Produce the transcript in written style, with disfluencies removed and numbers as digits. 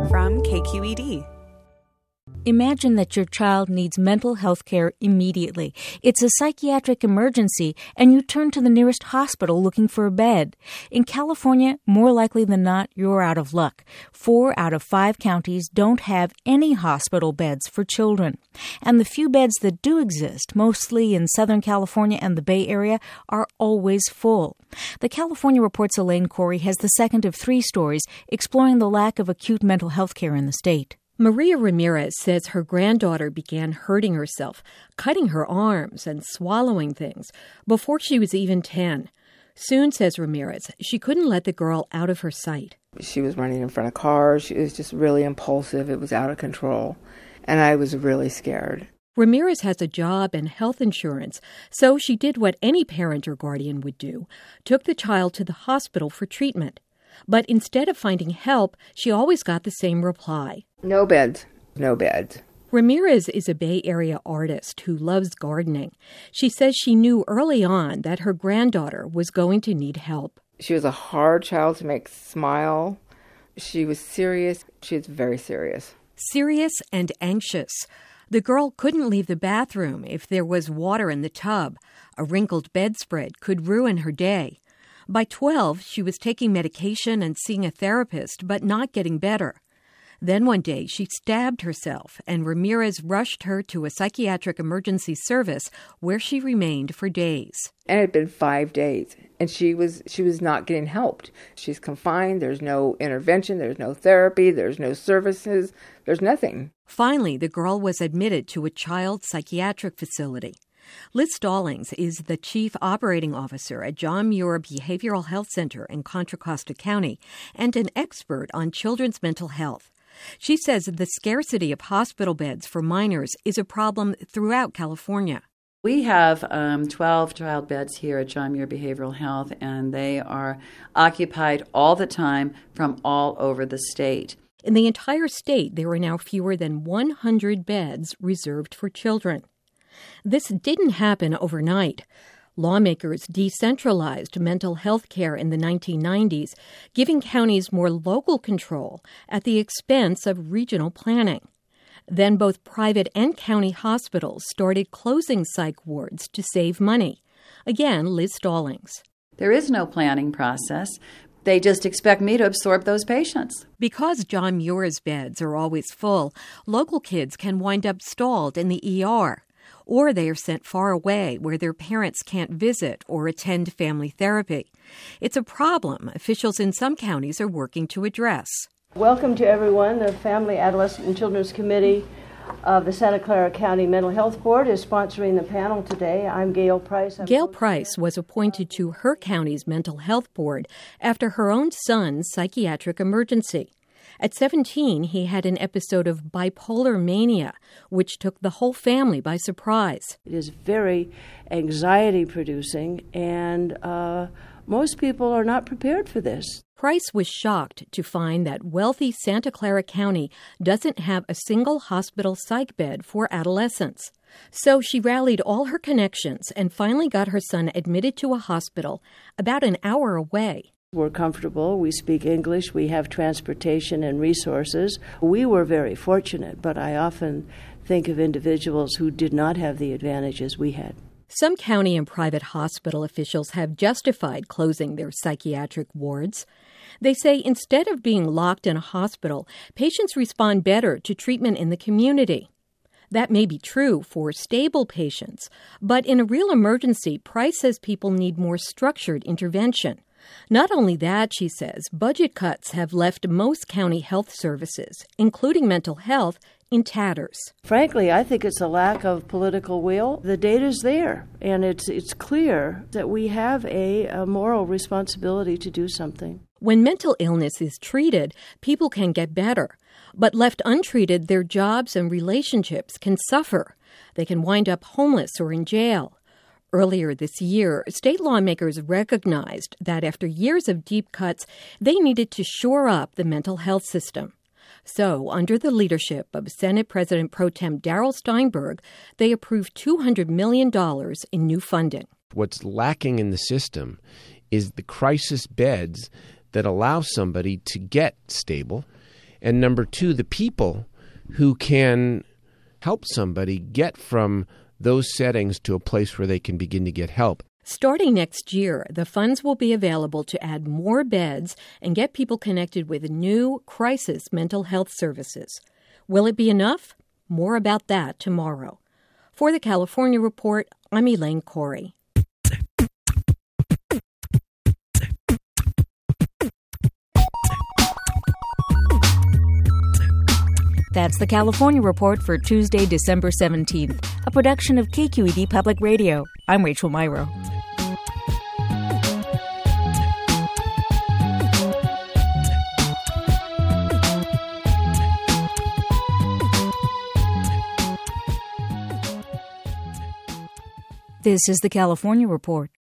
from KQED. Imagine that your child needs mental health care immediately. It's a psychiatric emergency, and you turn to the nearest hospital looking for a bed. In California, more likely than not, you're out of luck. 4 out of 5 counties don't have any hospital beds for children. And the few beds that do exist, mostly in Southern California and the Bay Area, are always full. The California Report's Elaine Corey has the second of 3 stories exploring the lack of acute mental health care in the state. Maria Ramirez says her granddaughter began hurting herself, cutting her arms and swallowing things before she was even 10. Soon, says Ramirez, she couldn't let the girl out of her sight. She was running in front of cars. She was just really impulsive. It was out of control. And I was really scared. Ramirez has a job and health insurance, so she did what any parent or guardian would do, took the child to the hospital for treatment. But instead of finding help, she always got the same reply. No beds. No beds. Ramirez is a Bay Area artist who loves gardening. She says she knew early on that her granddaughter was going to need help. She was a hard child to make smile. She was serious. She was very serious. Serious and anxious. The girl couldn't leave the bathroom if there was water in the tub. A wrinkled bedspread could ruin her day. By 12, she was taking medication and seeing a therapist, but not getting better. Then one day, she stabbed herself, and Ramirez rushed her to a psychiatric emergency service where she remained for days. And it had been 5 days, and she was not getting helped. She's confined. There's no intervention. There's no therapy. There's no services. There's nothing. Finally, the girl was admitted to a child psychiatric facility. Liz Stallings is the chief operating officer at John Muir Behavioral Health Center in Contra Costa County and an expert on children's mental health. She says the scarcity of hospital beds for minors is a problem throughout California. We have 12 child beds here at John Muir Behavioral Health, and they are occupied all the time from all over the state. In the entire state, there are now fewer than 100 beds reserved for children. This didn't happen overnight. Lawmakers decentralized mental health care in the 1990s, giving counties more local control at the expense of regional planning. Then both private and county hospitals started closing psych wards to save money. Again, Liz Stallings. There is no planning process. They just expect me to absorb those patients. Because John Muir's beds are always full, local kids can wind up stalled in the ER. Or they are sent far away where their parents can't visit or attend family therapy. It's a problem officials in some counties are working to address. Welcome to everyone. The Family, Adolescent, and Children's Committee of the Santa Clara County Mental Health Board is sponsoring the panel today. I'm Gail Price. Gail Price was appointed to her county's mental health board after her own son's psychiatric emergency. At 17, he had an episode of bipolar mania, which took the whole family by surprise. It is very anxiety-producing, and most people are not prepared for this. Price was shocked to find that wealthy Santa Clara County doesn't have a single hospital psych bed for adolescents. So she rallied all her connections and finally got her son admitted to a hospital about an hour away. We're comfortable, we speak English, we have transportation and resources. We were very fortunate, but I often think of individuals who did not have the advantages we had. Some county and private hospital officials have justified closing their psychiatric wards. They say instead of being locked in a hospital, patients respond better to treatment in the community. That may be true for stable patients, but in a real emergency, Price says people need more structured intervention. Not only that, she says, budget cuts have left most county health services, including mental health, in tatters. Frankly, I think it's a lack of political will. The data's there, and it's clear that we have a moral responsibility to do something. When mental illness is treated, people can get better. But left untreated, their jobs and relationships can suffer. They can wind up homeless or in jail. Earlier this year, state lawmakers recognized that after years of deep cuts, they needed to shore up the mental health system. So, under the leadership of Senate President Pro Tem Darrell Steinberg, they approved $200 million in new funding. What's lacking in the system is the crisis beds that allow somebody to get stable and number two, the people who can help somebody get from those settings to a place where they can begin to get help. Starting next year, the funds will be available to add more beds and get people connected with new crisis mental health services. Will it be enough? More about that tomorrow. For the California Report, I'm Elaine Corey. That's the California Report for Tuesday, December 17th, a production of KQED Public Radio. I'm Rachel Myrow. This is the California Report.